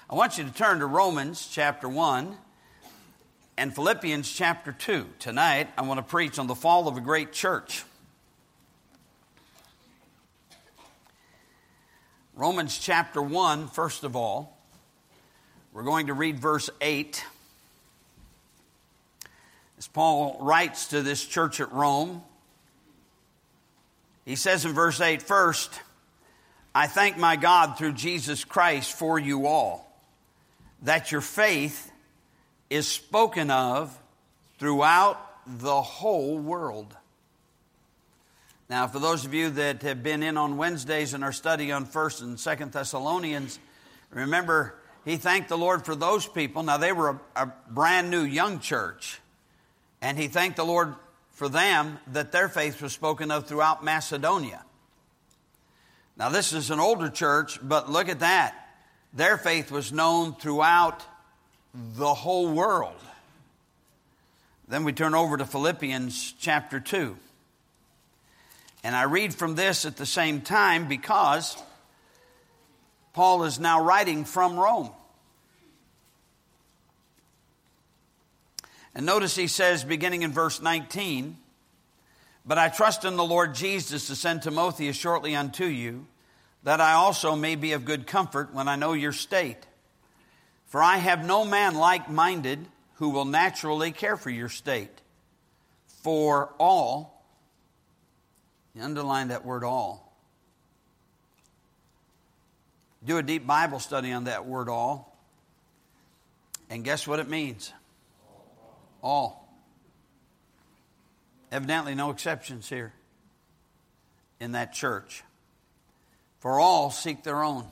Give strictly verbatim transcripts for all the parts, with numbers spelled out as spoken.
I want you to turn to Romans chapter one and Philippians chapter two. Tonight, I want to preach on the fall of a great church. Romans chapter one, first of all, we're going to read verse eight. As Paul writes to this church at Rome, he says in verse eight, "First, I thank my God through Jesus Christ for you all, that your faith is spoken of throughout the whole world." Now, for those of you that have been in on Wednesdays in our study on First and Second Thessalonians, remember he thanked the Lord for those people. Now, they were a, a brand new young church, and he thanked the Lord for them that their faith was spoken of throughout Macedonia. Now, this is an older church, but look at that. Their faith was known throughout the whole world. Then we turn over to Philippians chapter two. And I read from this at the same time because Paul is now writing from Rome. And notice he says, beginning in verse nineteen, "But I trust in the Lord Jesus to send Timotheus shortly unto you, that I also may be of good comfort when I know your state. For I have no man like-minded who will naturally care for your state. For all," you underline that word all. Do a deep Bible study on that word all. And guess what it means? All. Evidently no exceptions here in that church. For all seek their own,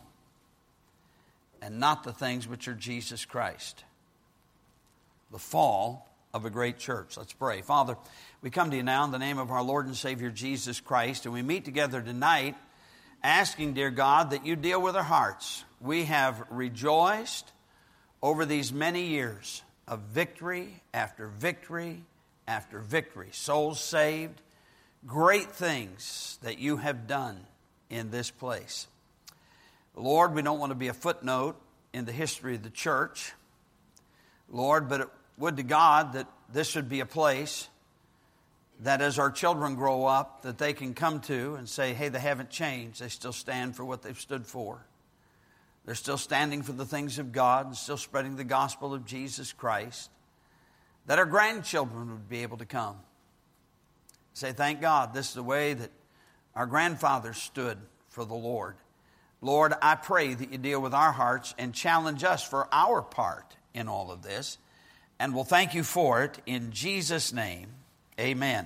and not the things which are Jesus Christ. The fall of a great church. Let's pray. Father, we come to you now in the name of our Lord and Savior Jesus Christ, and we meet together tonight asking, dear God, that you deal with our hearts. We have rejoiced over these many years of victory after victory after victory. Souls saved, great things that you have done in this place. Lord, we don't want to be a footnote in the history of the church, Lord, but it would to God that this would be a place that as our children grow up, that they can come to and say, hey, they haven't changed. They still stand for what they've stood for. They're still standing for the things of God and still spreading the gospel of Jesus Christ. That our grandchildren would be able to come. Say, thank God, this is the way that our grandfathers stood for the Lord. Lord, I pray that you deal with our hearts and challenge us for our part in all of this. And we'll thank you for it in Jesus' name. Amen.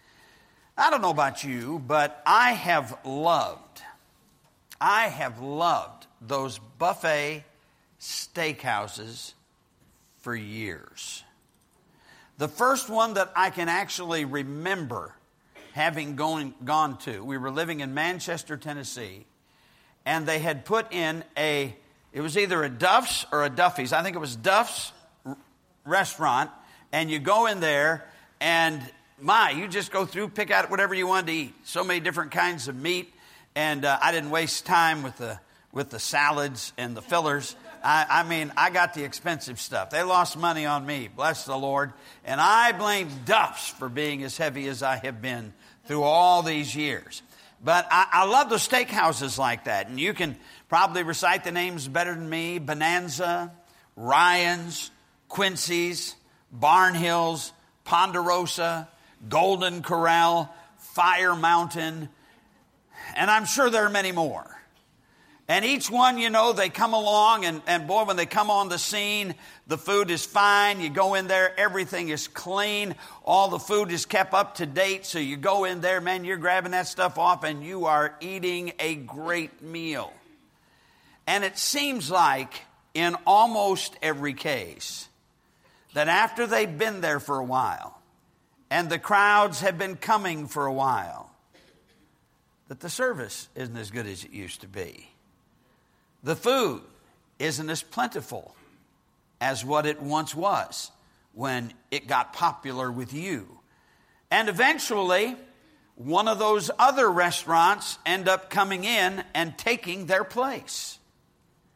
I don't know about you, but I have loved, I have loved those buffet steakhouses for years. The first one that I can actually remember having going, gone to, we were living in Manchester, Tennessee, and they had put in a, it was either a Duff's or a Duffy's. I think it was Duff's restaurant, and you go in there, and my, you just go through, pick out whatever you wanted to eat. So many different kinds of meat, and uh, I didn't waste time with the with the salads and the fillers. I, I mean, I got the expensive stuff. They lost money on me, bless the Lord. And I blame Duff's for being as heavy as I have been through all these years. But I, I love the steakhouses like that. And you can probably recite the names better than me. Bonanza, Ryan's, Quincy's, Barnhill's, Ponderosa, Golden Corral, Fire Mountain. And I'm sure there are many more. And each one, you know, they come along, and, and boy, when they come on the scene, the food is fine. You go in there, everything is clean. All the food is kept up to date. So you go in there, man, you're grabbing that stuff off, and you are eating a great meal. And it seems like in almost every case that after they've been there for a while, and the crowds have been coming for a while, that the service isn't as good as it used to be. The food isn't as plentiful as what it once was when it got popular with you. And eventually, one of those other restaurants end up coming in and taking their place.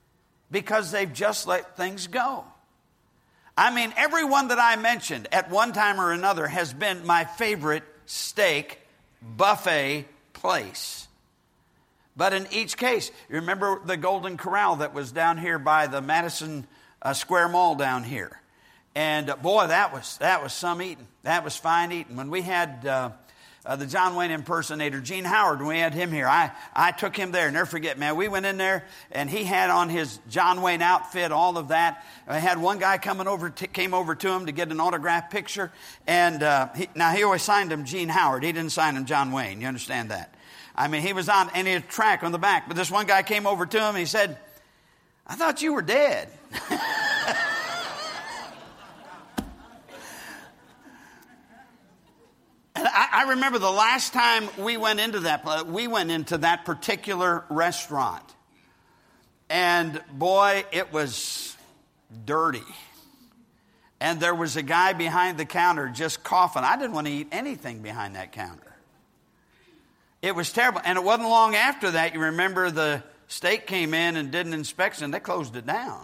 because they've just let things go. I mean, everyone that I mentioned at one time or another has been my favorite steak buffet place. But in each case, you remember the Golden Corral that was down here by the Madison uh, Square Mall down here. And uh, boy, that was that was some eating. That was fine eating. When we had uh, uh, the John Wayne impersonator, Gene Howard, when we had him here, I, I took him there. Never forget, man, we went in there and he had on his John Wayne outfit, all of that. I had one guy coming over, t- came over to him to get an autograph picture. And uh, he, now he always signed him Gene Howard. He didn't sign him John Wayne. You understand that? I mean, he was on any track on the back. But this one guy came over to him and he said, "I thought you were dead." And I, I remember the last time we went into that, we went into that particular restaurant. And boy, it was dirty. And there was a guy behind the counter just coughing. I didn't want to eat anything behind that counter. It was terrible. And it wasn't long after that, you remember the state came in and did an inspection. They closed it down.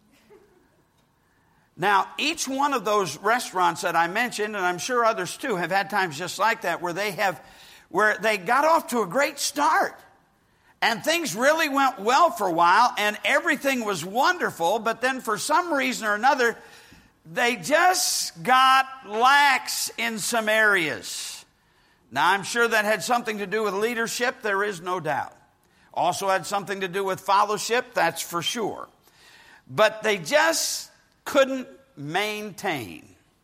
Now, each one of those restaurants that I mentioned, and I'm sure others too, have had times just like that where they have, where they got off to a great start. And things really went well for a while, and everything was wonderful, but then for some reason or another, they just got lax in some areas. Now, I'm sure that had something to do with leadership, there is no doubt. Also had something to do with fellowship, that's for sure. But they just couldn't maintain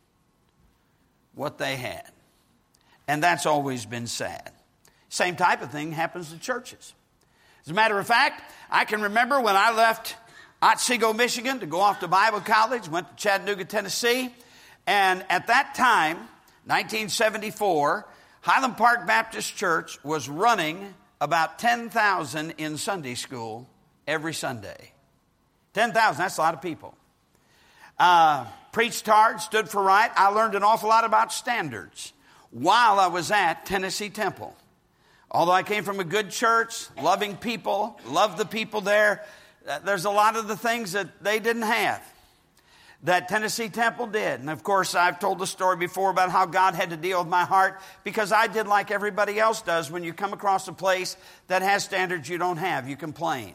what they had. And that's always been sad. Same type of thing happens to churches. As a matter of fact, I can remember when I left Otsego, Michigan to go off to Bible college, went to Chattanooga, Tennessee, and at that time, nineteen seventy-four, Highland Park Baptist Church was running about ten thousand in Sunday school every Sunday. ten thousand, that's a lot of people. Uh, preached hard, stood for right. I learned an awful lot about standards while I was at Tennessee Temple. Although I came from a good church, loving people, loved the people there, uh, there's a lot of the things that they didn't have that Tennessee Temple did. And of course, I've told the story before about how God had to deal with my heart because I did like everybody else does. When you come across a place that has standards you don't have, you complain.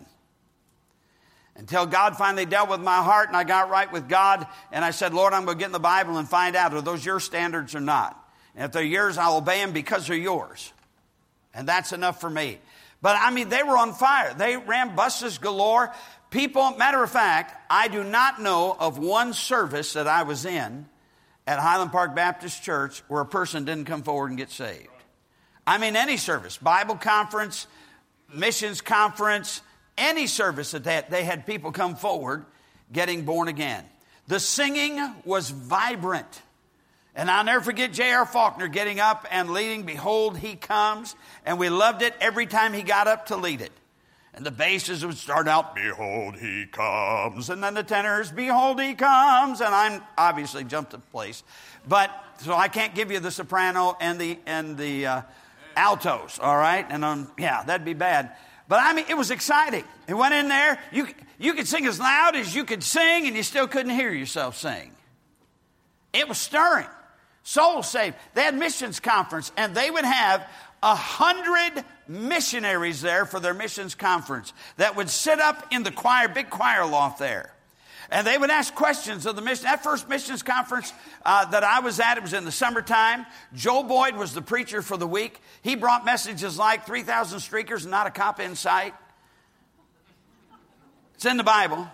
Until God finally dealt with my heart and I got right with God and I said, "Lord, I'm going to get in the Bible and find out, are those your standards or not? And if they're yours, I'll obey them because they're yours." And that's enough for me. But I mean, they were on fire. They ran buses galore. People, matter of fact, I do not know of one service that I was in at Highland Park Baptist Church where a person didn't come forward and get saved. I mean, any service, Bible conference, missions conference, any service that they had, they had people come forward getting born again. The singing was vibrant. And I'll never forget J R Faulkner getting up and leading, "Behold, He Comes." And we loved it every time he got up to lead it. And the basses would start out, "Behold, He comes." And then the tenors, "Behold, He comes." And I'm obviously jumped to place. But, so I can't give you the soprano and the, and the uh, altos, all right? And um, yeah, that'd be bad. But I mean, it was exciting. It went in there. You, you could sing as loud as you could sing, and you still couldn't hear yourself sing. It was stirring. Souls saved. They had missions conference, and they would have a hundred missionaries there for their missions conference that would sit up in the choir, big choir loft there. And they would ask questions of the mission. That first missions conference uh, that I was at, it was in the summertime. Joe Boyd was the preacher for the week. He brought messages like three thousand streakers and not a cop in sight. It's in the Bible.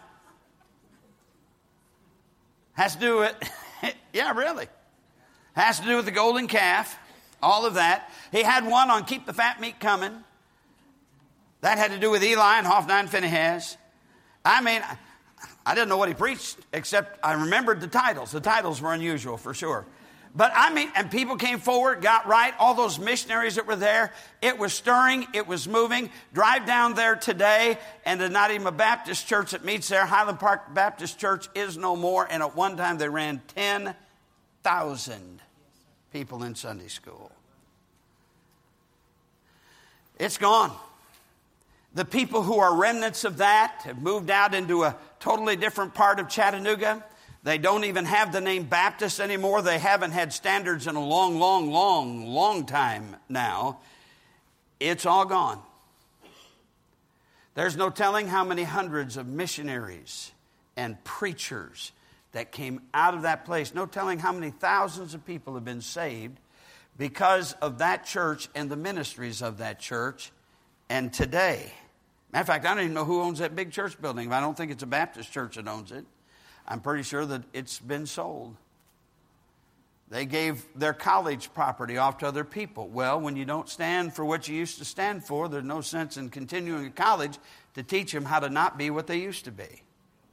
Has to do with, yeah, really. Has to do with the golden calf, all of that. He had one on Keep the Fat Meat Coming. That had to do with Eli and Hophni and Phinehas. I mean, I didn't know what he preached, except I remembered the titles. The titles were unusual, for sure. But I mean, and people came forward, got right. All those missionaries that were there, it was stirring, it was moving. Drive down there today, and there's not even a Baptist church that meets there. Highland Park Baptist Church is no more, and at one time they ran ten thousand people in Sunday school. It's gone. The people who are remnants of that have moved out into a totally different part of Chattanooga. They don't even have the name Baptist anymore. They haven't had standards in a long, long, long, long time now. It's all gone. There's no telling how many hundreds of missionaries and preachers that came out of that place. No telling how many thousands of people have been saved because of that church and the ministries of that church. And today, matter of fact, I don't even know who owns that big church building. I don't think it's a Baptist church that owns it. I'm pretty sure that it's been sold. They gave their college property off to other people. Well, when you don't stand for what you used to stand for, there's no sense in continuing at college to teach them how to not be what they used to be.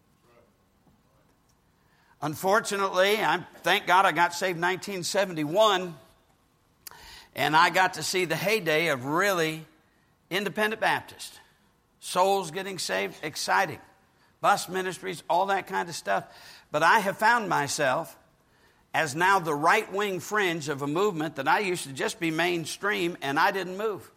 Unfortunately, I thank God I got saved in nineteen seventy-one, and I got to see the heyday of really independent Baptist. Souls getting saved, exciting. Bus ministries, all that kind of stuff. But I have found myself as now the right-wing fringe of a movement that I used to just be mainstream, and I didn't move.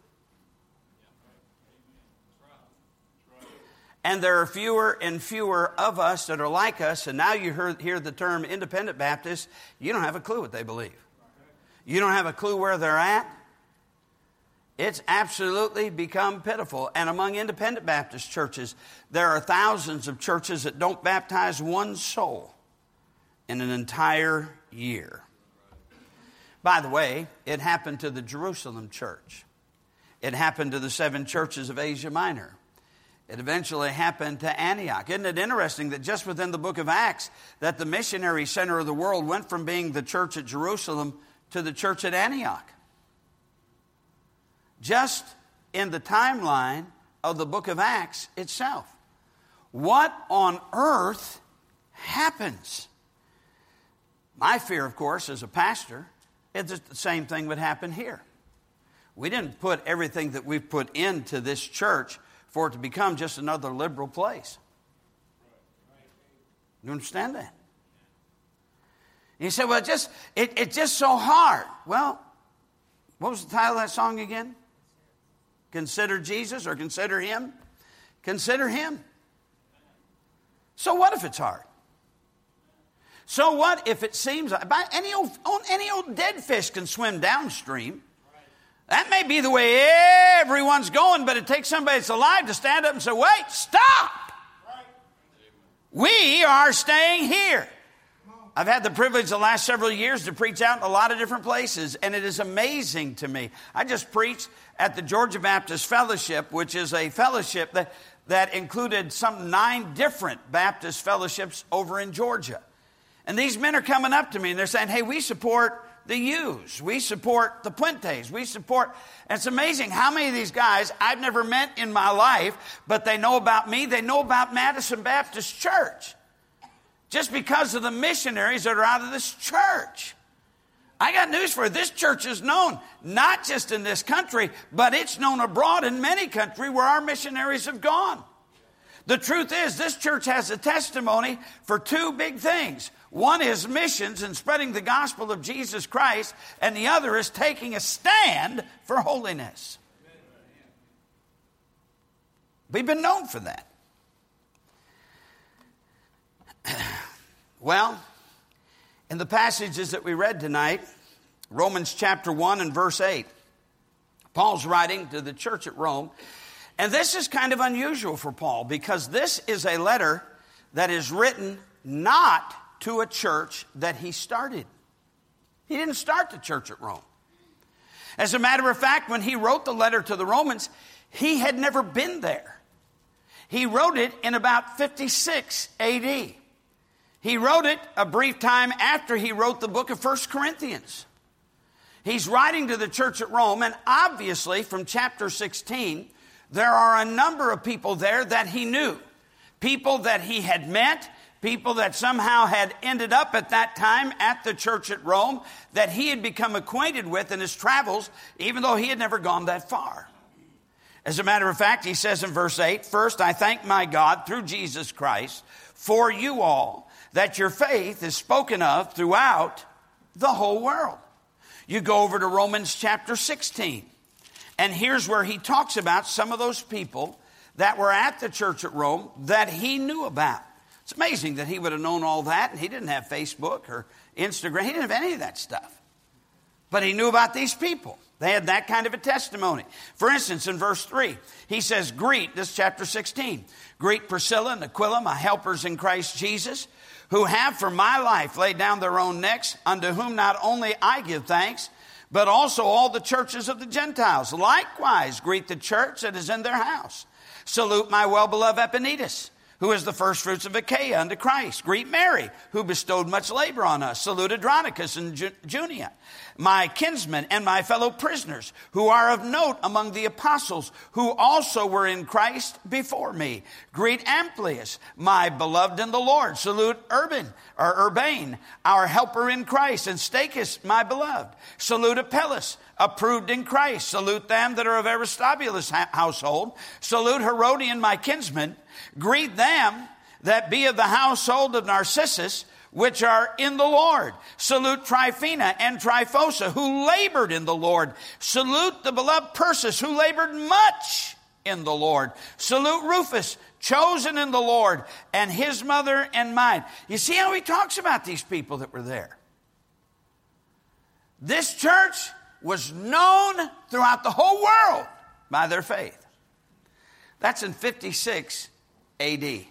And there are fewer and fewer of us that are like us, and now you hear, hear the term independent Baptist, you don't have a clue what they believe. You don't have a clue where they're at. It's absolutely become pitiful. And among independent Baptist churches, there are thousands of churches that don't baptize one soul in an entire year. By the way, it happened to the Jerusalem church. It happened to the seven churches of Asia Minor. It eventually happened to Antioch. Isn't it interesting that just within the book of Acts, that the missionary center of the world went from being the church at Jerusalem to the church at Antioch? Just in the timeline of the book of Acts itself. What on earth happens? My fear, of course, as a pastor, is that the same thing would happen here. We didn't put everything that we've put into this church for it to become just another liberal place. You understand that? And you say, well, it just, it, it's just so hard. Well, what was the title of that song again? Consider Jesus or consider Him? Consider Him. So what if it's hard? So what if it seems like any old, any old dead fish can swim downstream? That may be the way everyone's going, but it takes somebody that's alive to stand up and say, wait, stop. We are staying here. I've had the privilege the last several years to preach out in a lot of different places, and it is amazing to me. I just preached at the Georgia Baptist Fellowship, which is a fellowship that, that included some nine different Baptist fellowships over in Georgia. And these men are coming up to me, and they're saying, hey, we support the U's. We support the Puentes. We support... And it's amazing how many of these guys I've never met in my life, but they know about me. They know about Madison Baptist Church. Just because of the missionaries that are out of this church. I got news for you. This church is known, not just in this country, but it's known abroad in many countries where our missionaries have gone. The truth is, this church has a testimony for two big things. One is missions and spreading the gospel of Jesus Christ, and the other is taking a stand for holiness. We've been known for that. Well, in the passages that we read tonight, Romans chapter one and verse eight, Paul's writing to the church at Rome. And this is kind of unusual for Paul because this is a letter that is written not to a church that he started. He didn't start the church at Rome. As a matter of fact, when he wrote the letter to the Romans, he had never been there. He wrote it in about fifty-six A D. He wrote it a brief time after he wrote the book of First Corinthians. He's writing to the church at Rome, and obviously from chapter sixteen, there are a number of people there that he knew. People that he had met, people that somehow had ended up at that time at the church at Rome, that he had become acquainted with in his travels, even though he had never gone that far. As a matter of fact, he says in verse eight, first, I thank my God through Jesus Christ for you all, that your faith is spoken of throughout the whole world. You go over to Romans chapter sixteen, and here's where he talks about some of those people that were at the church at Rome that he knew about. It's amazing that he would have known all that, and he didn't have Facebook or Instagram. He didn't have any of that stuff. But he knew about these people. They had that kind of a testimony. For instance, in verse three, he says, greet, this is chapter sixteen, greet Priscilla and Aquila, my helpers in Christ Jesus, who have for my life laid down their own necks, unto whom not only I give thanks, but also all the churches of the Gentiles. Likewise, greet the church that is in their house. Salute my well-beloved Epaenetus, who is the first fruits of Achaia unto Christ. Greet Mary, who bestowed much labor on us. Salute Andronicus and Junia, my kinsmen and my fellow prisoners, who are of note among the apostles, who also were in Christ before me. Greet Amplias, my beloved in the Lord. Salute Urban, or Urbane, our helper in Christ, and Stachys, my beloved. Salute Apelles, approved in Christ. Salute them that are of Aristobulus' household. Salute Herodian, my kinsman. Greet them that be of the household of Narcissus, which are in the Lord. Salute Tryphena and Tryphosa, who labored in the Lord. Salute the beloved Persis, who labored much in the Lord. Salute Rufus, chosen in the Lord, and his mother and mine. You see how he talks about these people that were there. This church was known throughout the whole world by their faith. That's in fifty-six A D.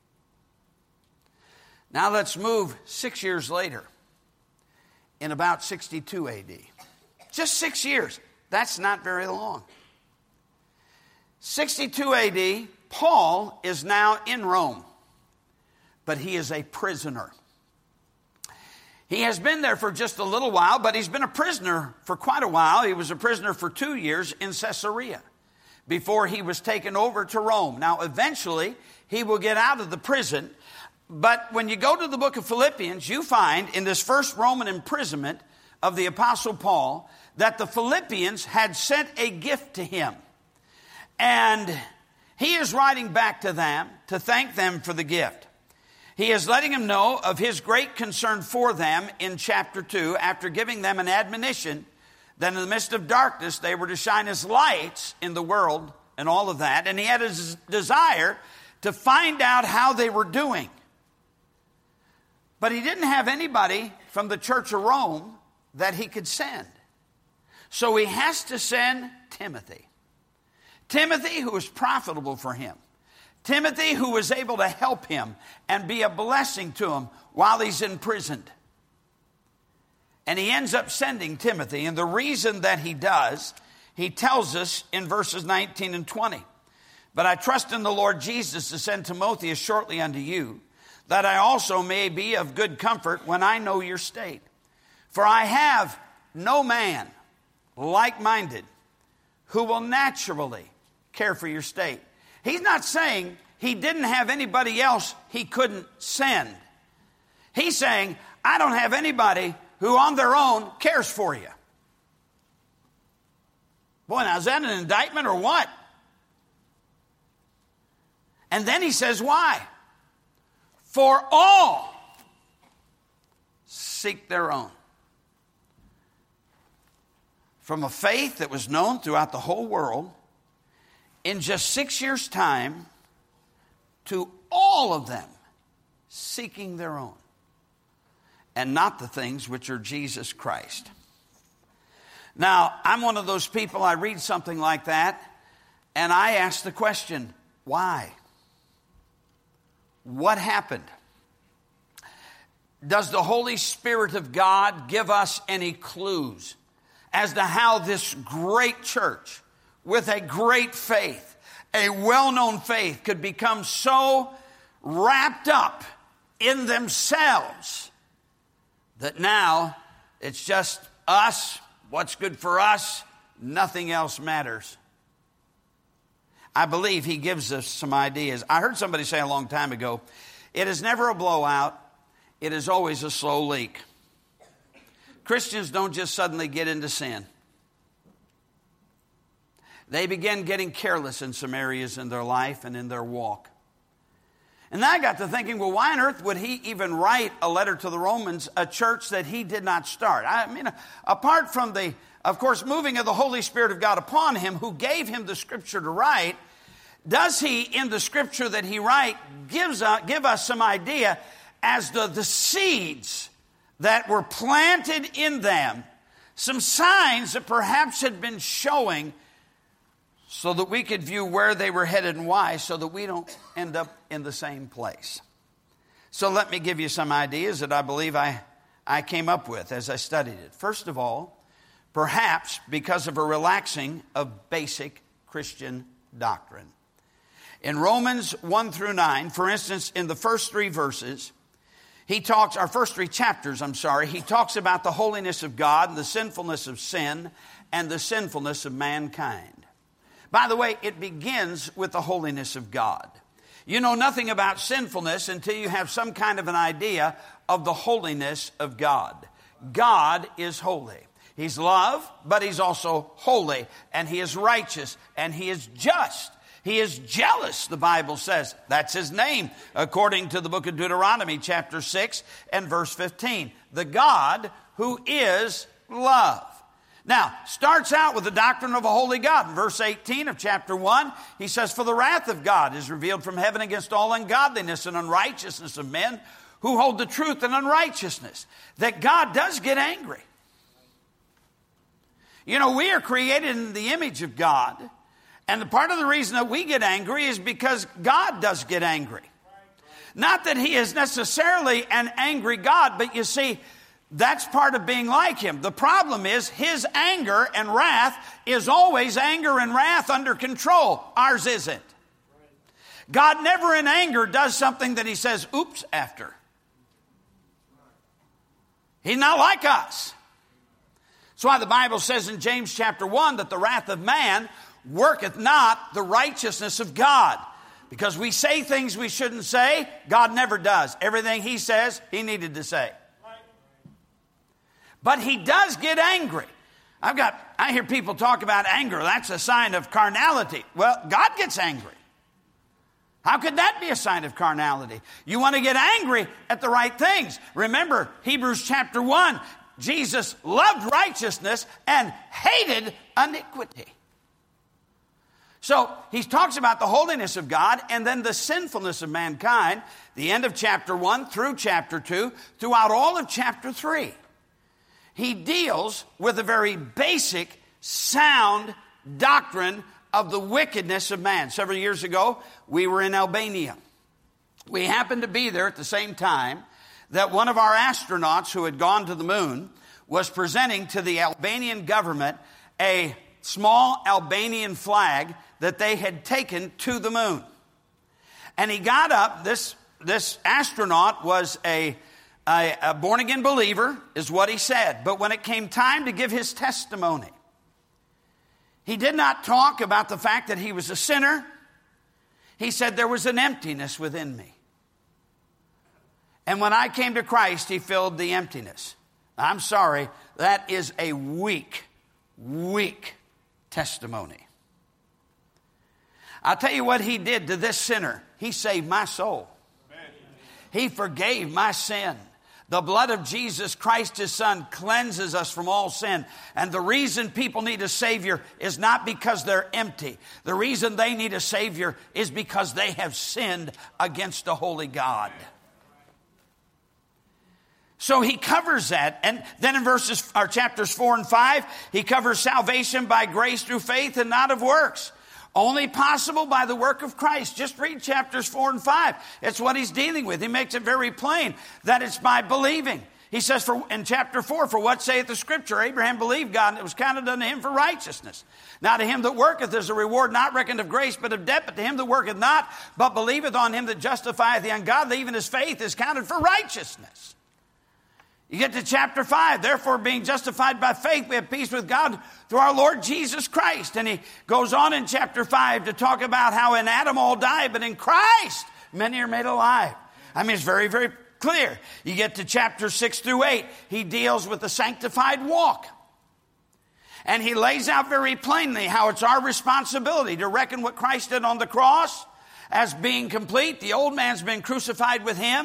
Now let's move six years later, in about sixty-two A D. Just six years. That's not very long. sixty-two A D, Paul is now in Rome, but he is a prisoner. He has been there for just a little while, but he's been a prisoner for quite a while. He was a prisoner for two years in Caesarea before he was taken over to Rome. Now, eventually, he will get out of the prison. But when you go to the book of Philippians, you find in this first Roman imprisonment of the Apostle Paul that the Philippians had sent a gift to him. And he is writing back to them to thank them for the gift. He is letting them know of his great concern for them in chapter two, after giving them an admonition that in the midst of darkness they were to shine as lights in the world and all of that. And he had a desire to find out how they were doing. But he didn't have anybody from the church of Rome that he could send. So he has to send Timothy. Timothy, who was profitable for him. Timothy, who was able to help him and be a blessing to him while he's imprisoned. And he ends up sending Timothy. And the reason that he does, he tells us in verses nineteen and twenty. But I trust in the Lord Jesus to send Timotheus shortly unto you, that I also may be of good comfort when I know your state. For I have no man like-minded who will naturally care for your state. He's not saying he didn't have anybody else he couldn't send. He's saying, I don't have anybody who on their own cares for you. Boy, now is that an indictment or what? And then he says, why? For all seek their own. From a faith that was known throughout the whole world, in just six years' time, to all of them seeking their own, and not the things which are Jesus Christ. Now, I'm one of those people, I read something like that, and I ask the question, why? What happened? Does the Holy Spirit of God give us any clues as to how this great church with a great faith, a well-known faith, could become so wrapped up in themselves that now it's just us, what's good for us, nothing else matters? I believe he gives us some ideas. I heard somebody say a long time ago, it is never a blowout, it is always a slow leak. Christians don't just suddenly get into sin. They begin getting careless in some areas in their life and in their walk. And then I got to thinking, well, why on earth would he even write a letter to the Romans, a church that he did not start? I mean, apart from the, of course, moving of the Holy Spirit of God upon him, who gave him the scripture to write, does he, in the scripture that he writes, gives uh, give us some idea as to the seeds that were planted in them, some signs that perhaps had been showing so that we could view where they were headed and why, so that we don't end up in the same place. So let me give you some ideas that I believe I, I came up with as I studied it. First of all, perhaps because of a relaxing of basic Christian doctrine. In Romans one through nine, for instance, in the first three verses, he talks, our first three chapters, I'm sorry, he talks about the holiness of God and the sinfulness of sin and the sinfulness of mankind. By the way, it begins with the holiness of God. You know nothing about sinfulness until you have some kind of an idea of the holiness of God. God is holy. He's love, but he's also holy, and he is righteous, and he is just. He is jealous, the Bible says. That's his name, according to the book of Deuteronomy, chapter six and verse fifteen. The God who is love. Now, starts out with the doctrine of a holy God. In verse eighteen of chapter one, he says, "For the wrath of God is revealed from heaven against all ungodliness and unrighteousness of men who hold the truth in unrighteousness." That God does get angry. You know, we are created in the image of God. And the part of the reason that we get angry is because God does get angry. Not that he is necessarily an angry God, but you see, that's part of being like him. The problem is his anger and wrath is always anger and wrath under control. Ours isn't. God never in anger does something that he says, oops, after. He's not like us. That's why the Bible says in James chapter one that the wrath of man worketh not the righteousness of God. Because we say things we shouldn't say, God never does. Everything he says, he needed to say. But he does get angry. I've got, I hear people talk about anger. That's a sign of carnality. Well, God gets angry. How could that be a sign of carnality? You want to get angry at the right things. Remember, Hebrews chapter one, Jesus loved righteousness and hated iniquity. So he talks about the holiness of God and then the sinfulness of mankind, the end of chapter one through chapter two, throughout all of chapter three. He deals with a very basic, sound doctrine of the wickedness of man. Several years ago, we were in Albania. We happened to be there at the same time that one of our astronauts who had gone to the moon was presenting to the Albanian government a small Albanian flag that they had taken to the moon. And he got up, this, this astronaut was a, a, a born-again believer, is what he said. But when it came time to give his testimony, he did not talk about the fact that he was a sinner. He said there was an emptiness within me. And when I came to Christ, he filled the emptiness. I'm sorry, that is a weak, weak testimony. I'll tell you what he did to this sinner. He saved my soul. Amen. He forgave my sin. The blood of Jesus Christ, his son, cleanses us from all sin. And the reason people need a Savior is not because they're empty. The reason they need a Savior is because they have sinned against a holy God. So he covers that. And then in verses, or chapters four and five, he covers salvation by grace through faith and not of works. Only possible by the work of Christ. Just read chapters four and five. It's what he's dealing with. He makes it very plain that it's by believing. He says for, in chapter four, for what saith the scripture? Abraham believed God, and it was counted unto him for righteousness. Now to him that worketh is a reward not reckoned of grace, but of debt. But to him that worketh not, but believeth on him that justifieth the ungodly, even his faith is counted for righteousness. You get to chapter five. Therefore, being justified by faith, we have peace with God through our Lord Jesus Christ. And he goes on in chapter five to talk about how in Adam all died, but in Christ many are made alive. I mean, it's very, very clear. You get to chapter six through eight. He deals with the sanctified walk. And he lays out very plainly how it's our responsibility to reckon what Christ did on the cross as being complete. The old man's been crucified with him.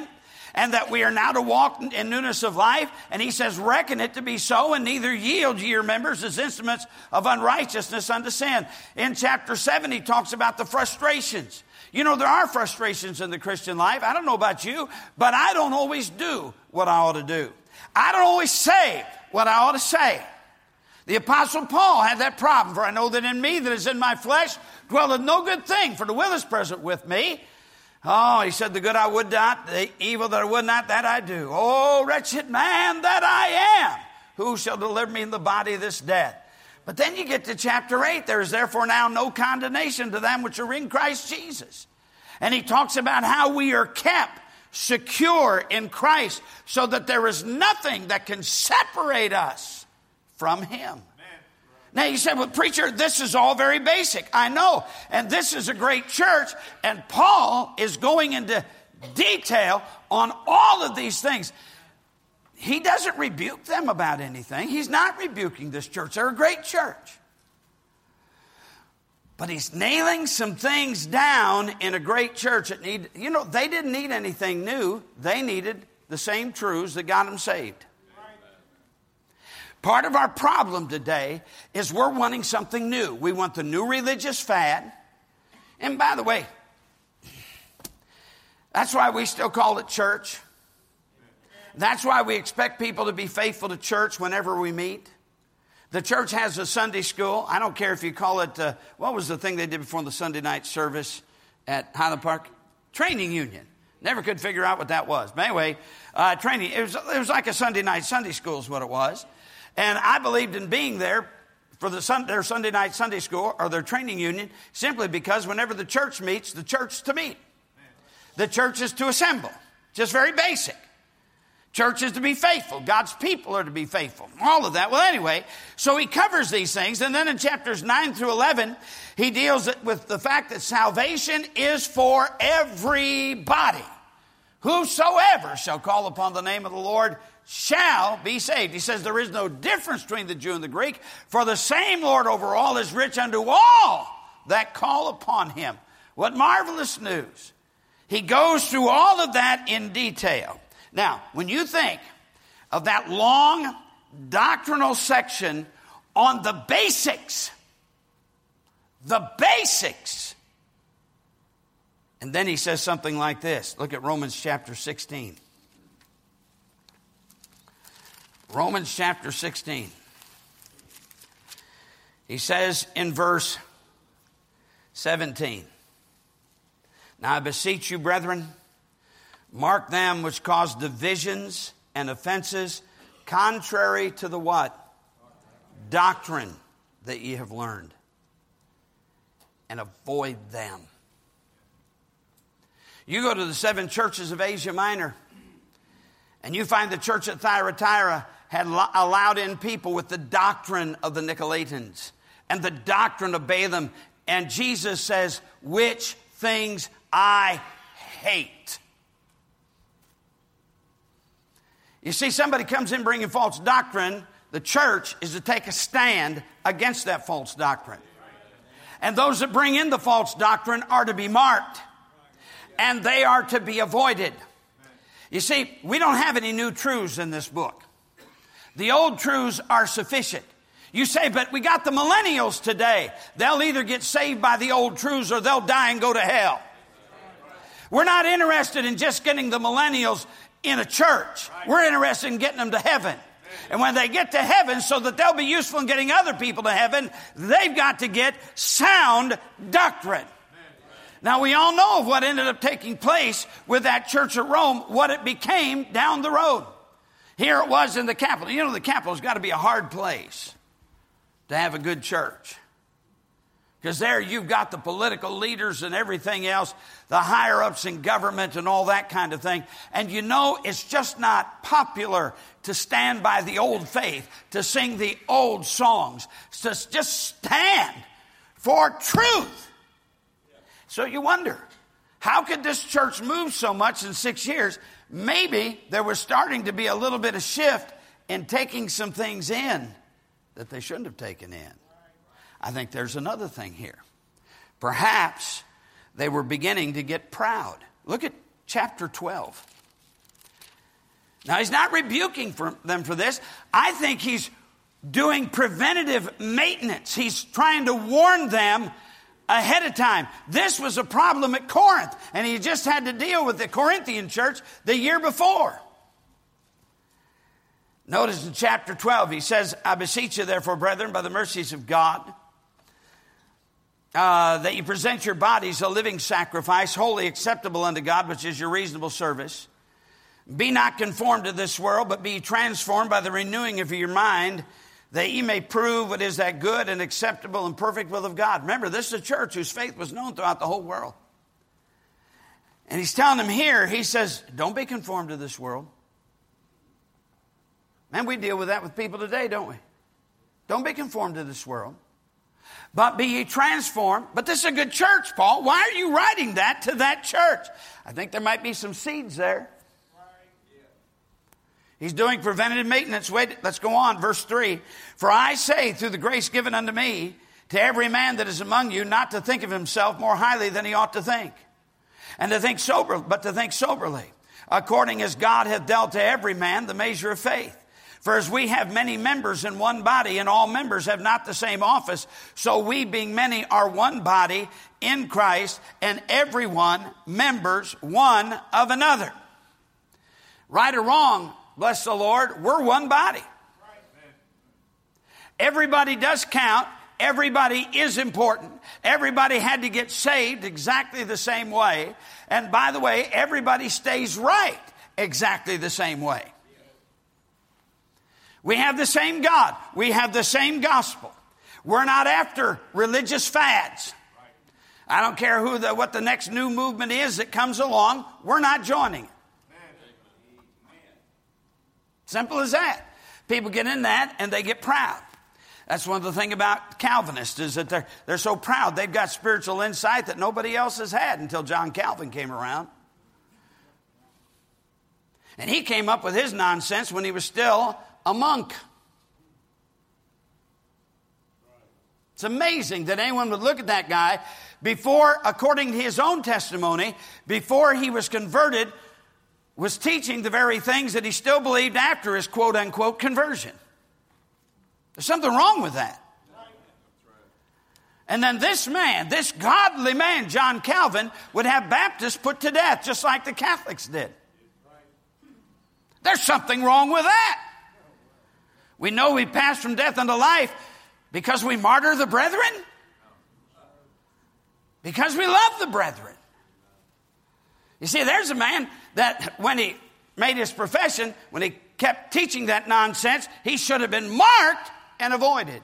and that we are now to walk in newness of life. And he says, reckon it to be so, and neither yield ye your members as instruments of unrighteousness unto sin. In chapter seven, he talks about the frustrations. You know, there are frustrations in the Christian life. I don't know about you, but I don't always do what I ought to do. I don't always say what I ought to say. The Apostle Paul had that problem. For I know that in me that is in my flesh dwelleth no good thing, for the will is present with me. Oh, he said, the good I would not, the evil that I would not, that I do. Oh, wretched man that I am, who shall deliver me in the body of this death? But then you get to chapter eight. There is therefore now no condemnation to them which are in Christ Jesus. And he talks about how we are kept secure in Christ, so that there is nothing that can separate us from him. Amen. Now you say, well, preacher, this is all very basic. I know. And this is a great church. And Paul is going into detail on all of these things. He doesn't rebuke them about anything. He's not rebuking this church. They're a great church. But he's nailing some things down in a great church that need, you know, they didn't need anything new. They needed the same truths that got them saved. Part of our problem today is we're wanting something new. We want the new religious fad. And by the way, that's why we still call it church. That's why we expect people to be faithful to church whenever we meet. The church has a Sunday school. I don't care if you call it, uh, what was the thing they did before the Sunday night service at Highland Park? Training Union. Never could figure out what that was. But anyway, uh, training, it was, it was like a Sunday night Sunday school is what it was. And I believed in being there for the sun, their Sunday night Sunday school or their training union simply because whenever the church meets, the church is to meet. The church is to assemble. Just very basic. Church is to be faithful. God's people are to be faithful. All of that. Well, anyway, so he covers these things. And then in chapters nine through eleven, he deals with the fact that salvation is for everybody. Whosoever shall call upon the name of the Lord shall be saved. He says there is no difference between the Jew and the Greek, for the same Lord over all is rich unto all that call upon him. What marvelous news. He goes through all of that in detail. Now, when you think of that long doctrinal section on the basics, the basics, and then he says something like this. Look at Romans chapter sixteen. Romans chapter sixteen. He says in verse seventeen, now I beseech you, brethren, mark them which cause divisions and offenses contrary to the what? Doctrine that ye have learned. And avoid them. You go to the seven churches of Asia Minor, and you find the church at Thyatira had allowed in people with the doctrine of the Nicolaitans and the doctrine of Balaam. And Jesus says, which things I hate. You see, somebody comes in bringing false doctrine. The church is to take a stand against that false doctrine. And those that bring in the false doctrine are to be marked. And they are to be avoided. You see, we don't have any new truths in this book. The old truths are sufficient. You say, but we got the millennials today. They'll either get saved by the old truths or they'll die and go to hell. We're not interested in just getting the millennials in a church. We're interested in getting them to heaven. And when they get to heaven, so that they'll be useful in getting other people to heaven, they've got to get sound doctrine. Now, we all know of what ended up taking place with that church at Rome, what it became down the road. Here it was in the capital. You know, the capital's got to be a hard place to have a good church. Because there you've got the political leaders and everything else, the higher-ups in government and all that kind of thing. And you know, it's just not popular to stand by the old faith, to sing the old songs, to just stand for truth. So you wonder, how could this church move so much in six years? Maybe there was starting to be a little bit of shift in taking some things in that they shouldn't have taken in. I think there's another thing here. Perhaps they were beginning to get proud. Look at chapter twelve. Now, he's not rebuking for them for this. I think he's doing preventative maintenance. He's trying to warn them ahead of time. This was a problem at Corinth, and he just had to deal with the Corinthian church the year before. Notice in chapter twelve, he says, I beseech you, therefore, brethren, by the mercies of God, uh, that you present your bodies a living sacrifice, wholly acceptable unto God, which is your reasonable service. Be not conformed to this world, but be transformed by the renewing of your mind, that ye may prove what is that good and acceptable and perfect will of God. Remember, this is a church whose faith was known throughout the whole world. And he's telling them here, he says, don't be conformed to this world. Man, we deal with that with people today, don't we? Don't be conformed to this world, but be ye transformed. But this is a good church, Paul. Why are you writing that to that church? I think there might be some seeds there. He's doing preventative maintenance. Wait, let's go on. Verse three. For I say, through the grace given unto me, to every man that is among you, not to think of himself more highly than he ought to think, and to think sober, but to think soberly, according as God hath dealt to every man the measure of faith. For as we have many members in one body, and all members have not the same office, so we, being many, are one body in Christ, and everyone members one of another. Right or wrong, bless the Lord, we're one body. Everybody does count. Everybody is important. Everybody had to get saved exactly the same way. And by the way, everybody stays right exactly the same way. We have the same God. We have the same gospel. We're not after religious fads. I don't care who the, what the next new movement is that comes along. We're not joining it. Simple as that. People get in that and they get proud. That's one of the things about Calvinists is that they're, they're so proud. They've got spiritual insight that nobody else has had until John Calvin came around. And he came up with his nonsense when he was still a monk. It's amazing that anyone would look at that guy before, according to his own testimony, before he was converted, was teaching the very things that he still believed after his quote-unquote conversion. There's something wrong with that. And then this man, this godly man, John Calvin, would have Baptists put to death, just like the Catholics did. There's something wrong with that. We know we pass from death unto life because we martyr the brethren? Because we love the brethren. You see, there's a man that when he made his profession, when he kept teaching that nonsense, he should have been marked and avoided.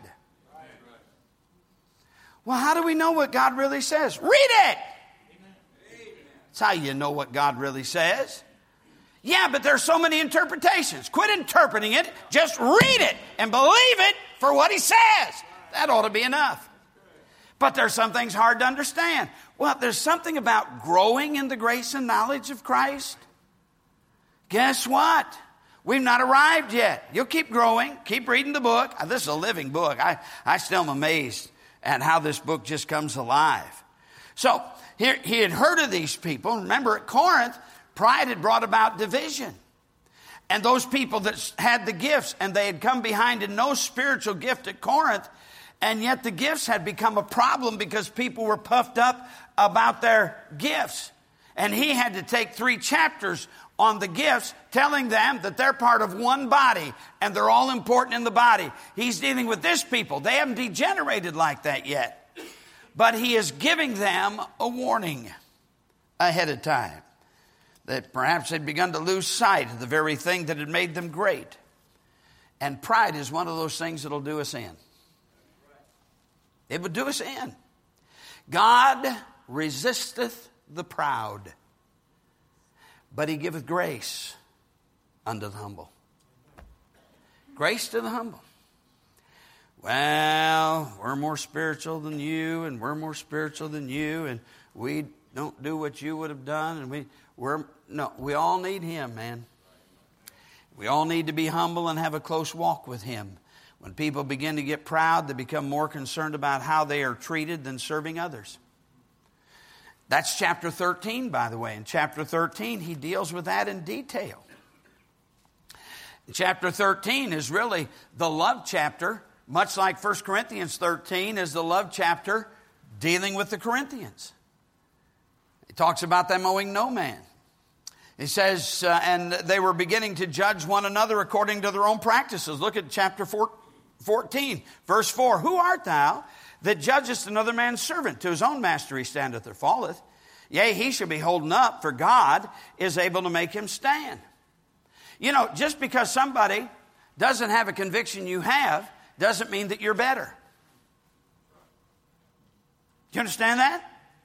Well, how do we know what God really says? Read it. That's how you know what God really says. Yeah, but there's so many interpretations. Quit interpreting it. Just read it and believe it for what he says. That ought to be enough. But there's some things hard to understand. Well, there's something about growing in the grace and knowledge of Christ. Guess what? We've not arrived yet. You'll keep growing. Keep reading the book. This is a living book. I, I still am amazed at how this book just comes alive. So here, he had heard of these people. Remember, at Corinth, pride had brought about division. And those people that had the gifts, and they had come behind in no spiritual gift at Corinth, and yet the gifts had become a problem because people were puffed up about their gifts. And he had to take three chapters on the gifts, telling them that they're part of one body and they're all important in the body. He's dealing with this people. They haven't degenerated like that yet. But he is giving them a warning ahead of time that perhaps they'd begun to lose sight of the very thing that had made them great. And pride is one of those things that'll do us in. It would do us in. God resisteth the proud, but he giveth grace unto the humble. Grace to the humble. Well, we're more spiritual than you, and we're more spiritual than you, and we don't do what you would have done, and we we're no, we all need him, man. We all need to be humble and have a close walk with him. When people begin to get proud, they become more concerned about how they are treated than serving others. That's chapter thirteen, by the way. In chapter thirteen, he deals with that in detail. Chapter thirteen is really the love chapter, much like First Corinthians thirteen is the love chapter dealing with the Corinthians. It talks about them owing no man. It says, uh, and they were beginning to judge one another according to their own practices. Look at chapter fourteen, verse four. Who art thou that judgest another man's servant? To his own master he standeth or falleth. Yea, he shall be holden up, for God is able to make him stand. You know, just because somebody doesn't have a conviction you have, doesn't mean that you're better. Do you understand that?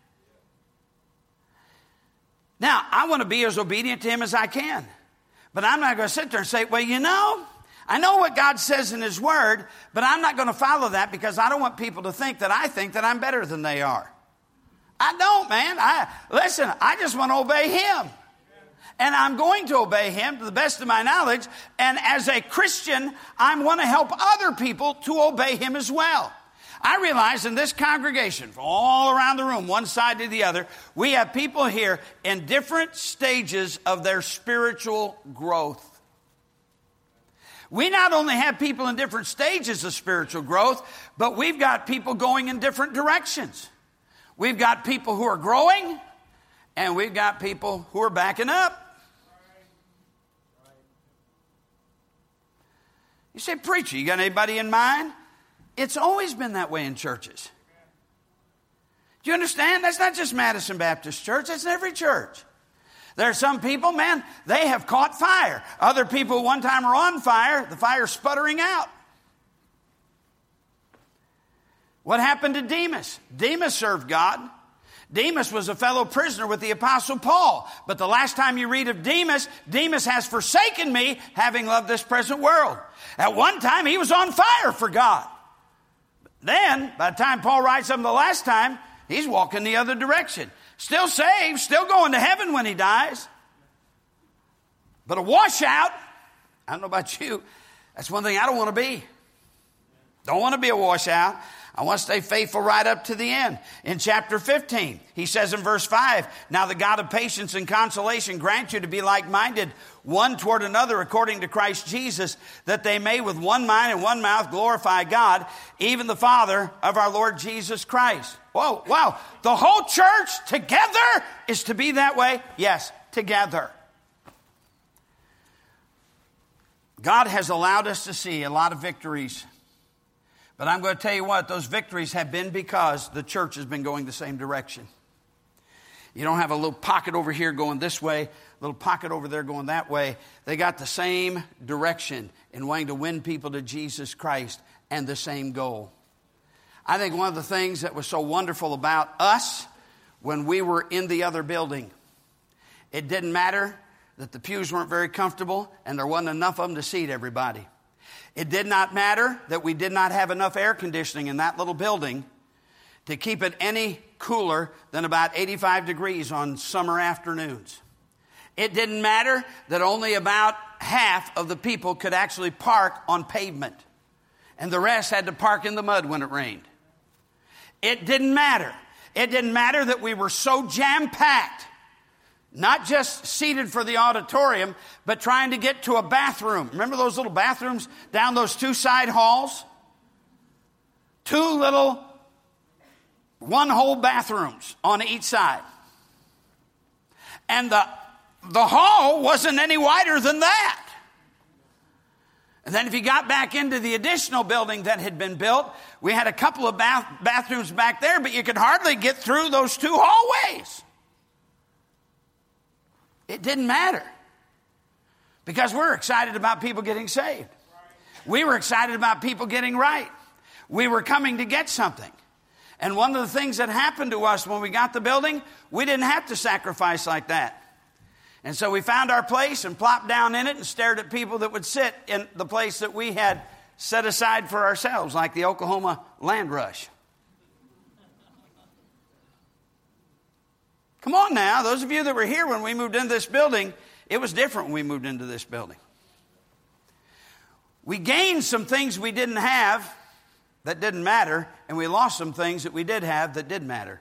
Now, I want to be as obedient to him as I can. But I'm not going to sit there and say, well, you know, I know what God says in his word, but I'm not going to follow that because I don't want people to think that I think that I'm better than they are. I don't, man. I listen, I just want to obey him. And I'm going to obey him to the best of my knowledge. And as a Christian, I want to help other people to obey him as well. I realize in this congregation, from all around the room, one side to the other, we have people here in different stages of their spiritual growth. We not only have people in different stages of spiritual growth, but we've got people going in different directions. We've got people who are growing, and we've got people who are backing up. You say, preacher, you got anybody in mind? It's always been that way in churches. Do you understand? That's not just Madison Baptist Church. That's in every church. There are some people, man, they have caught fire. Other people one time are on fire. The fire's sputtering out. What happened to Demas? Demas served God. Demas was a fellow prisoner with the Apostle Paul. But the last time you read of Demas, Demas has forsaken me, having loved this present world. At one time, he was on fire for God. Then, by the time Paul writes him the last time, he's walking the other direction. Still saved, still going to heaven when he dies. But a washout, I don't know about you, that's one thing I don't want to be. Don't want to be a washout. I want to stay faithful right up to the end. In chapter fifteen, he says in verse five, now the God of patience and consolation grant you to be like-minded one toward another according to Christ Jesus, that they may with one mind and one mouth glorify God, even the Father of our Lord Jesus Christ. Whoa, wow. The whole church together is to be that way? Yes, together. God has allowed us to see a lot of victories. But I'm going to tell you what, those victories have been because the church has been going the same direction. You don't have a little pocket over here going this way, a little pocket over there going that way. They got the same direction in wanting to win people to Jesus Christ and the same goal. I think one of the things that was so wonderful about us when we were in the other building, it didn't matter that the pews weren't very comfortable and there wasn't enough of them to seat everybody. It did not matter that we did not have enough air conditioning in that little building to keep it any cooler than about eighty-five degrees on summer afternoons. It didn't matter that only about half of the people could actually park on pavement, and the rest had to park in the mud when it rained. It didn't matter. It didn't matter that we were so jam-packed, not just seated for the auditorium, but trying to get to a bathroom. Remember those little bathrooms down those two side halls? Two little one-hole bathrooms on each side. And the, the hall wasn't any wider than that. And then if you got back into the additional building that had been built, we had a couple of bath, bathrooms back there, but you could hardly get through those two hallways. It didn't matter because we're excited about people getting saved. We were excited about people getting right. We were coming to get something. And one of the things that happened to us when we got the building, we didn't have to sacrifice like that. And so we found our place and plopped down in it and stared at people that would sit in the place that we had set aside for ourselves, like the Oklahoma Land Rush. Come on now, those of you that were here when we moved into this building, it was different when we moved into this building. We gained some things we didn't have that didn't matter, and we lost some things that we did have that did matter.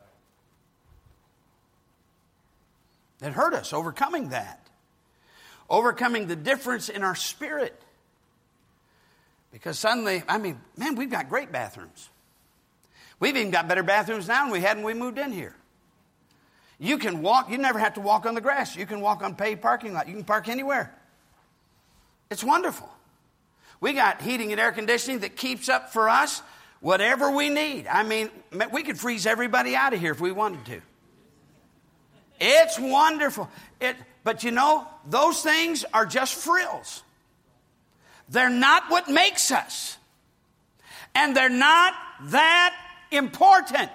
It hurt us overcoming that. Overcoming the difference in our spirit. Because suddenly, I mean, man, we've got great bathrooms. We've even got better bathrooms now than we had when we moved in here. You can walk, you never have to walk on the grass. You can walk on paved parking lot. You can park anywhere. It's wonderful. We got heating and air conditioning that keeps up for us whatever we need. I mean, we could freeze everybody out of here if we wanted to. It's wonderful. It, but you know, those things are just frills. They're not what makes us. And they're not that important.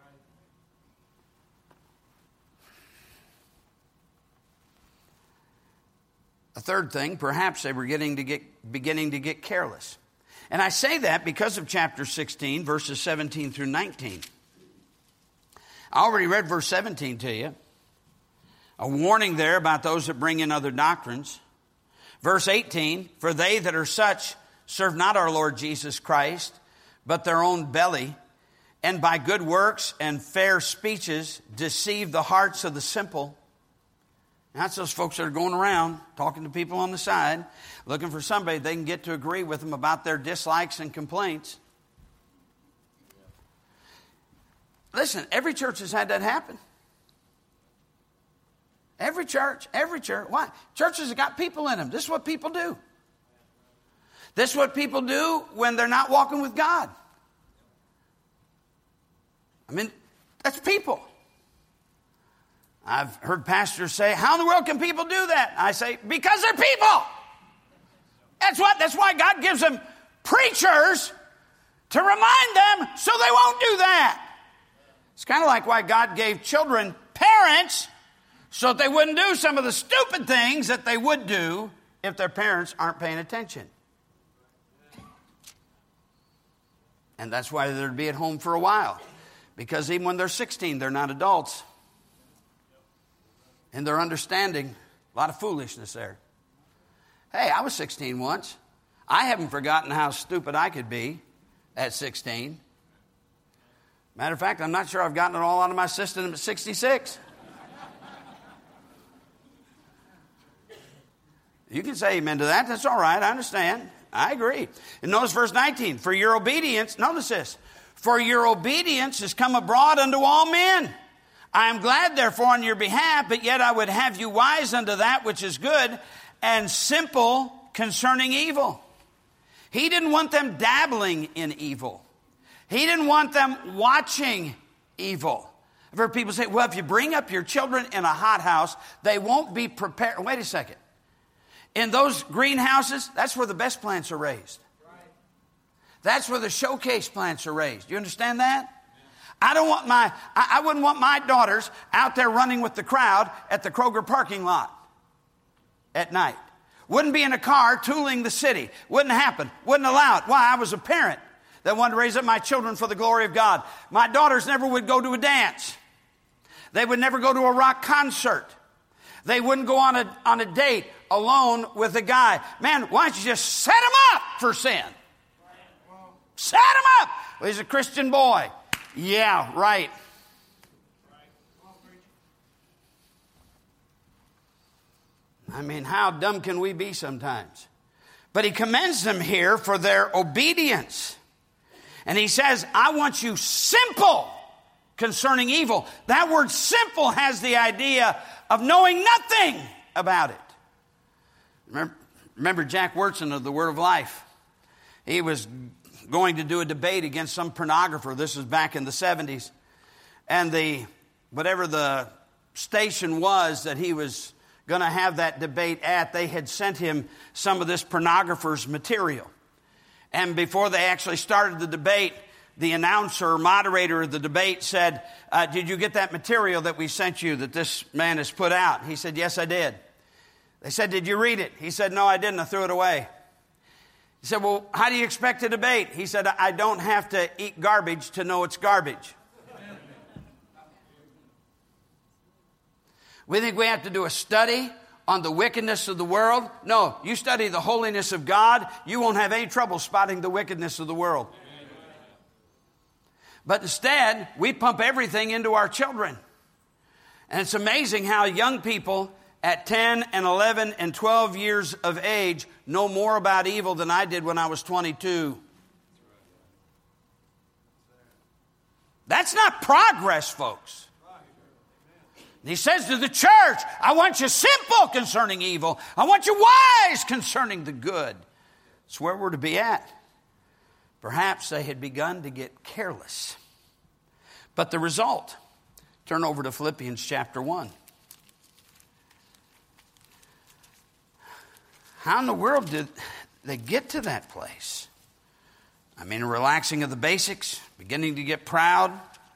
A third thing, perhaps they were getting to get, beginning to get careless. And I say that because of chapter sixteen, verses seventeen through nineteen. I already read verse seventeen to you. A warning there about those that bring in other doctrines. Verse eighteen, for they that are such serve not our Lord Jesus Christ, but their own belly, and by good works and fair speeches deceive the hearts of the simple. That's those folks that are going around talking to people on the side, looking for somebody they can get to agree with them about their dislikes and complaints. Listen, every church has had that happen. Every church, every church. Why? Churches have got people in them. This is what people do. This is what people do when they're not walking with God. I mean, that's people. I've heard pastors say, how in the world can people do that? I say, because they're people. That's what. That's why God gives them preachers to remind them so they won't do that. It's kind of like why God gave children parents so that they wouldn't do some of the stupid things that they would do if their parents aren't paying attention. And that's why they're to be at home for a while. Because even when they're sixteen, they're not adults. And they're understanding a lot of foolishness there. Hey, I was sixteen once. I haven't forgotten how stupid I could be at sixteen. Matter of fact, I'm not sure I've gotten it all out of my system at sixty-six. You can say amen to that. That's all right. I understand. I agree. And notice verse nineteen. For your obedience, notice this. For your obedience has come abroad unto all men. I am glad, therefore, on your behalf, but yet I would have you wise unto that which is good and simple concerning evil. He didn't want them dabbling in evil. He didn't want them watching evil. I've heard people say, well, if you bring up your children in a hothouse, they won't be prepared. Wait a second. In those greenhouses, that's where the best plants are raised. That's where the showcase plants are raised. You understand that? I don't want my, I, I wouldn't want my daughters out there running with the crowd at the Kroger parking lot at night. Wouldn't be in a car tooling the city. Wouldn't happen. Wouldn't allow it. Why? I was a parent that wanted to raise up my children for the glory of God. My daughters never would go to a dance. They would never go to a rock concert. They wouldn't go on a, on a date alone with a guy. Man, why don't you just set him up for sin? Set him up. Well, he's a Christian boy. Yeah, right. I mean, how dumb can we be sometimes? But he commends them here for their obedience. And he says, I want you simple concerning evil. That word simple has the idea of knowing nothing about it. Remember, remember Jack Wurtson of the Word of Life? He was going to do a debate against some pornographer. This was back in the seventies. And the whatever the station was that he was going to have that debate at, they had sent him some of this pornographer's material. And before they actually started the debate, the announcer or moderator of the debate said, uh, did you get that material that we sent you that this man has put out? He said, yes, I did. They said, did you read it? He said, no, I didn't. I threw it away. He said, well, how do you expect to debate? He said, I don't have to eat garbage to know it's garbage. We think we have to do a study on the wickedness of the world. No, you study the holiness of God, you won't have any trouble spotting the wickedness of the world. But instead, we pump everything into our children. And it's amazing how young people at ten and eleven and twelve years of age know more about evil than I did when I was twenty-two. That's not progress, folks. He says to the church, I want you simple concerning evil. I want you wise concerning the good. It's where we're to be at. Perhaps they had begun to get careless. But the result, turn over to Philippians chapter one. How in the world did they get to that place? I mean, a relaxing of the basics, beginning to get proud,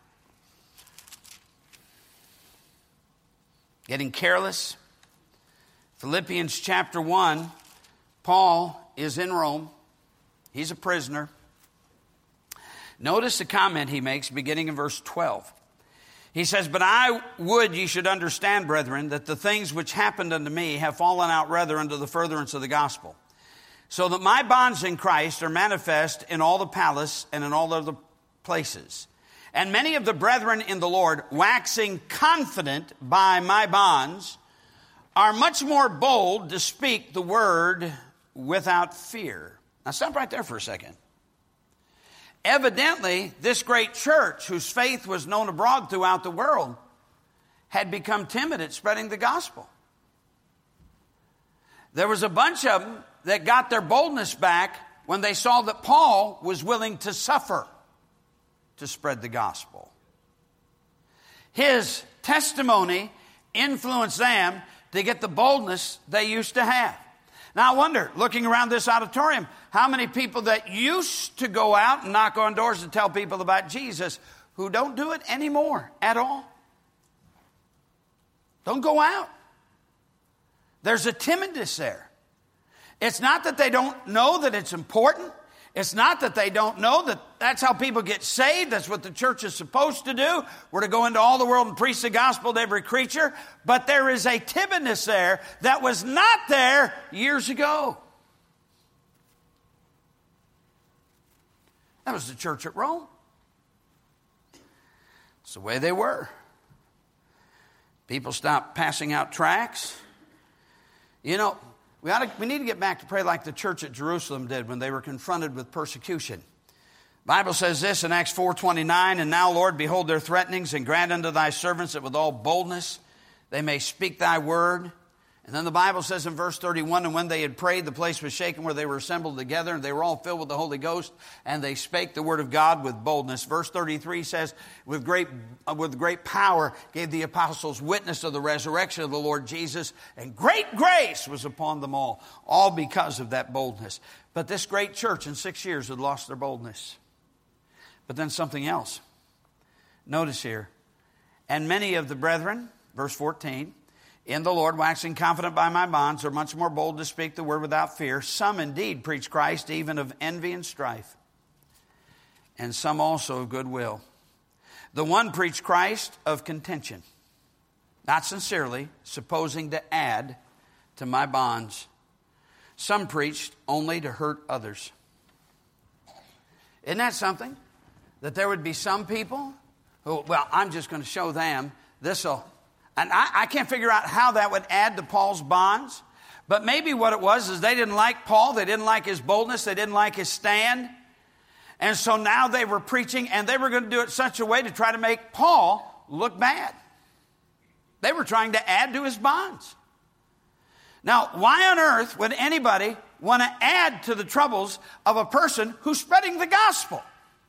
getting careless. Philippians chapter one, Paul is in Rome. He's a prisoner. Notice the comment he makes beginning in verse twelve. He says, but I would ye should understand, brethren, that the things which happened unto me have fallen out rather unto the furtherance of the gospel, so that my bonds in Christ are manifest in all the palace and in all other places. And many of the brethren in the Lord, waxing confident by my bonds, are much more bold to speak the word without fear. Now stop right there for a second. Evidently, this great church, whose faith was known abroad throughout the world, had become timid at spreading the gospel. There was a bunch of them that got their boldness back when they saw that Paul was willing to suffer to spread the gospel. His testimony influenced them to get the boldness they used to have. Now I wonder, looking around this auditorium, how many people that used to go out and knock on doors and tell people about Jesus who don't do it anymore at all? Don't go out. There's a timidness there. It's not that they don't know that it's important. It's not that they don't know that that's how people get saved. That's what the church is supposed to do. We're to go into all the world and preach the gospel to every creature. But there is a timidness there that was not there years ago. That was the church at Rome. It's the way they were. People stopped passing out tracts. You know, We, ought to, we need to get back to pray like the church at Jerusalem did when they were confronted with persecution. The Bible says this in Acts four twenty-nine, and now, Lord, behold their threatenings, and grant unto thy servants that with all boldness they may speak thy word. And then the Bible says in verse thirty-one, and when they had prayed, the place was shaken where they were assembled together, and they were all filled with the Holy Ghost, and they spake the word of God with boldness. Verse thirty-three says, with great, with great power gave the apostles witness of the resurrection of the Lord Jesus, and great grace was upon them all, all because of that boldness. But this great church in six years had lost their boldness. But then something else. Notice here, and many of the brethren, verse fourteen, in the Lord, waxing confident by my bonds, are much more bold to speak the word without fear. Some indeed preach Christ, even of envy and strife, and some also of goodwill. The one preached Christ of contention, not sincerely, supposing to add to my bonds. Some preached only to hurt others. Isn't that something? That there would be some people who, well, I'm just going to show them this'll. And I, I can't figure out how that would add to Paul's bonds. But maybe what it was is they didn't like Paul. They didn't like his boldness. They didn't like his stand. And so now they were preaching, and they were going to do it such a way to try to make Paul look bad. They were trying to add to his bonds. Now, why on earth would anybody want to add to the troubles of a person who's spreading the gospel?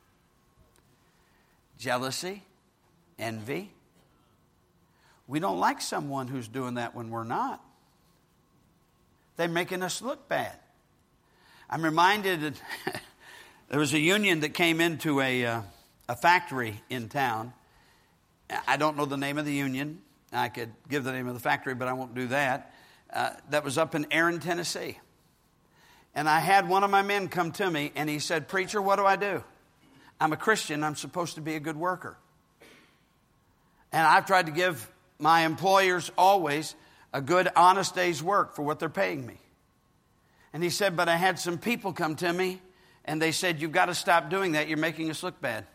Jealousy, envy. We don't like someone who's doing that when we're not. They're making us look bad. I'm reminded there was a union that came into a, uh, a factory in town. I don't know the name of the union. I could give the name of the factory, but I won't do that. Uh, that was up in Aaron, Tennessee. And I had one of my men come to me, and he said, "Preacher, what do I do? I'm a Christian. I'm supposed to be a good worker. And I've tried to give my employers always a good, honest day's work for what they're paying me." And he said, "But I had some people come to me, and they said, you've got to stop doing that. You're making us look bad."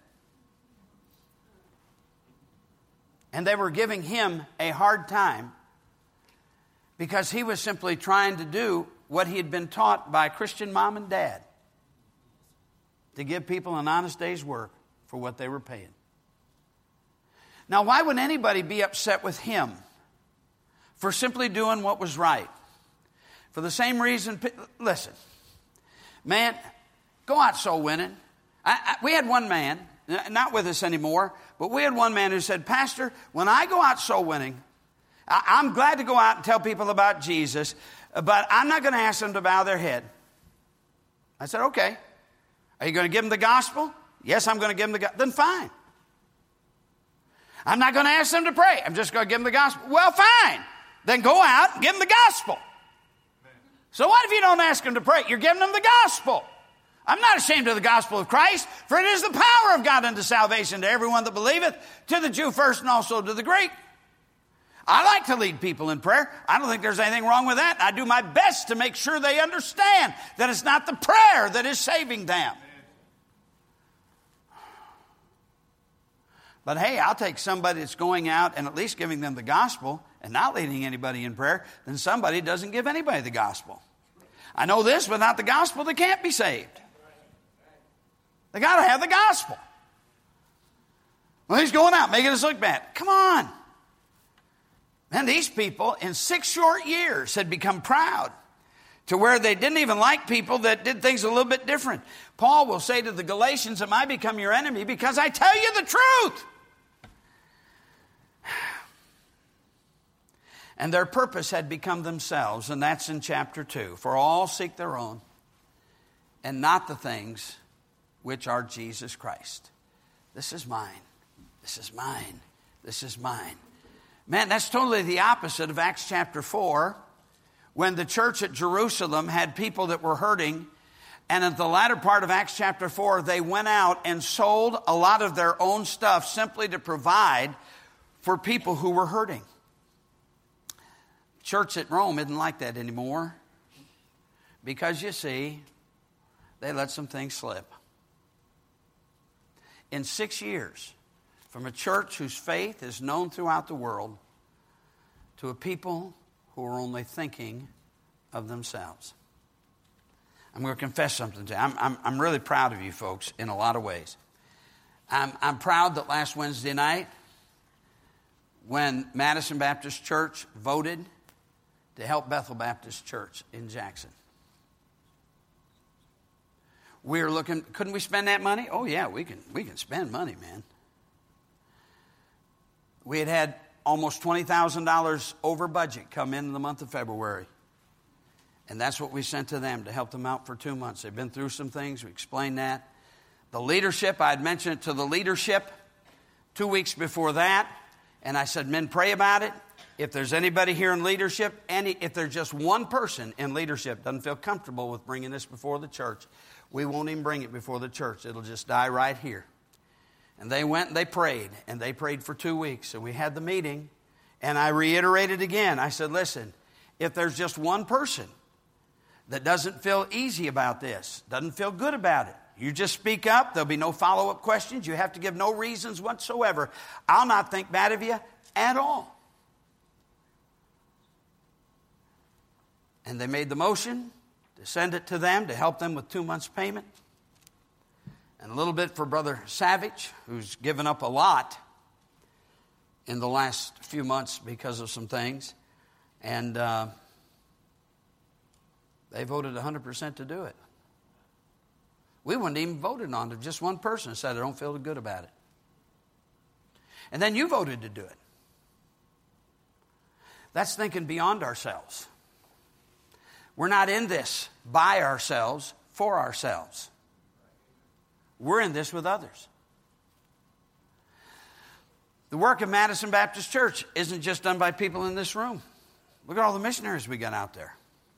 And they were giving him a hard time because he was simply trying to do what he had been taught by a Christian mom and dad, to give people an honest day's work for what they were paying. Now, why would anybody be upset with him for simply doing what was right? For the same reason, listen, man, go out soul winning. I, I, we had one man, not with us anymore, but we had one man who said, Pastor, when I go out soul winning, I, I'm glad to go out and tell people about Jesus, but I'm not going to ask them to bow their head. I said, okay. Are you going to give them the gospel? Yes, I'm going to give them the gospel. Then fine. I'm not going to ask them to pray. I'm just going to give them the gospel. Well, fine. Then go out and give them the gospel. So what if you don't ask them to pray? You're giving them the gospel. I'm not ashamed of the gospel of Christ, for it is the power of God unto salvation to everyone that believeth, to the Jew first and also to the Greek. I like to lead people in prayer. I don't think there's anything wrong with that. I do my best to make sure they understand that it's not the prayer that is saving them. But hey, I'll take somebody that's going out and at least giving them the gospel and not leading anybody in prayer than somebody who doesn't give anybody the gospel. I know this, without the gospel, they can't be saved. They got to have the gospel. Well, he's going out making us look bad. Come on. And these people in six short years had become proud to where they didn't even like people that did things a little bit different. Paul will say to the Galatians, am I become your enemy because I tell you the truth? And their purpose had become themselves, and that's in chapter two. For all seek their own, and not the things which are Jesus Christ. This is mine. This is mine. This is mine. Man, that's totally the opposite of Acts chapter four, when the church at Jerusalem had people that were hurting, and at the latter part of Acts chapter four, they went out and sold a lot of their own stuff simply to provide for people who were hurting. Church at Rome isn't like that anymore, because you see, they let some things slip. In six years, from a church whose faith is known throughout the world to a people who are only thinking of themselves. I'm going to confess something to you. I'm, I'm, I'm really proud of you folks in a lot of ways. I'm, I'm proud that last Wednesday night, when Madison Baptist Church voted to help Bethel Baptist Church in Jackson, we were looking, couldn't we spend that money? Oh yeah, we can, we can spend money, man. We had had almost twenty thousand dollars over budget come in in the month of February. And that's what we sent to them to help them out for two months. They've been through some things. We explained that. The leadership, I had mentioned it to the leadership two weeks before that. And I said, men, pray about it. If there's anybody here in leadership, any, if there's just one person in leadership doesn't feel comfortable with bringing this before the church, we won't even bring it before the church. It'll just die right here. And they went and they prayed, and they prayed for two weeks. And we had the meeting, and I reiterated again. I said, listen, if there's just one person that doesn't feel easy about this, doesn't feel good about it, you just speak up. There'll be no follow-up questions. You have to give no reasons whatsoever. I'll not think bad of you at all. And they made the motion to send it to them to help them with two months' payment. And a little bit for Brother Savage, who's given up a lot in the last few months because of some things. And uh, they voted one hundred percent to do it. We wouldn't even voted on it. Just one person said, I don't feel good about it. And then you voted to do it. That's thinking beyond ourselves. We're not in this by ourselves, for ourselves. We're in this with others. The work of Madison Baptist Church isn't just done by people in this room. Look at all the missionaries we got out there.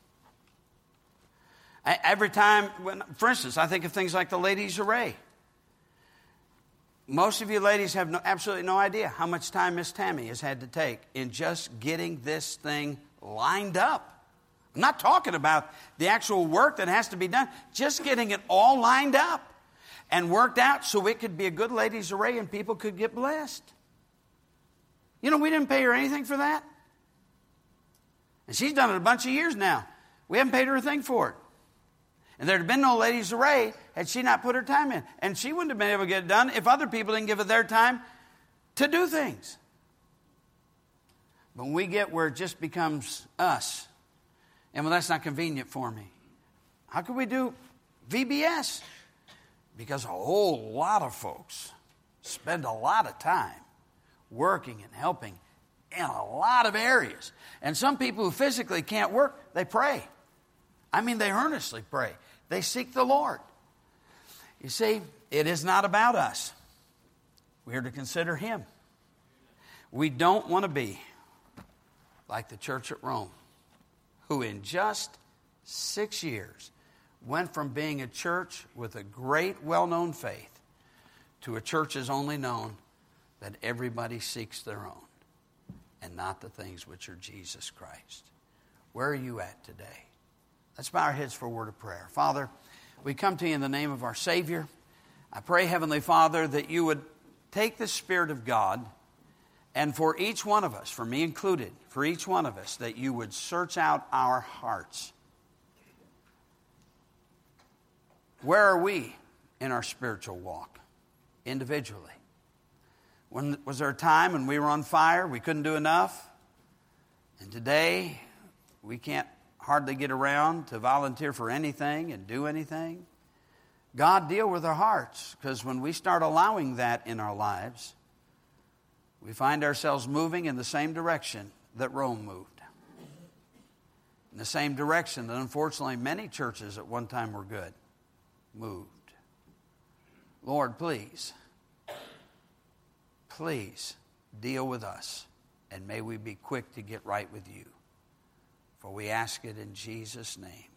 I, every time, when, for instance, I think of things like the Ladies Array. Most of you ladies have no, absolutely no idea how much time Miss Tammy has had to take in just getting this thing lined up. I'm not talking about the actual work that has to be done, just getting it all lined up and worked out so it could be a good ladies' array and people could get blessed. You know, we didn't pay her anything for that. And she's done it a bunch of years now. We haven't paid her a thing for it. And there'd have been no Ladies Array had she not put her time in. And she wouldn't have been able to get it done if other people didn't give it their time to do things. But when we get where it just becomes us, and well, that's not convenient for me. How can we do V B S? Because a whole lot of folks spend a lot of time working and helping in a lot of areas. And some people who physically can't work, they pray. I mean, they earnestly pray. They seek the Lord. You see, it is not about us. We are to consider Him. We don't want to be like the church at Rome, who in just six years went from being a church with a great, well-known faith to a church is only known that everybody seeks their own and not the things which are Jesus Christ. Where are you at today? Let's bow our heads for a word of prayer. Father, we come to you in the name of our Savior. I pray, Heavenly Father, that you would take the Spirit of God, and for each one of us, for me included, for each one of us, that you would search out our hearts. Where are we in our spiritual walk, individually? When was there a time when we were on fire, we couldn't do enough? And today, we can't hardly get around to volunteer for anything and do anything? God, deal with our hearts, because when we start allowing that in our lives, we find ourselves moving in the same direction that Rome moved. In the same direction that unfortunately many churches at one time were good moved. Lord, please, please deal with us, and may we be quick to get right with you. For we ask it in Jesus' name.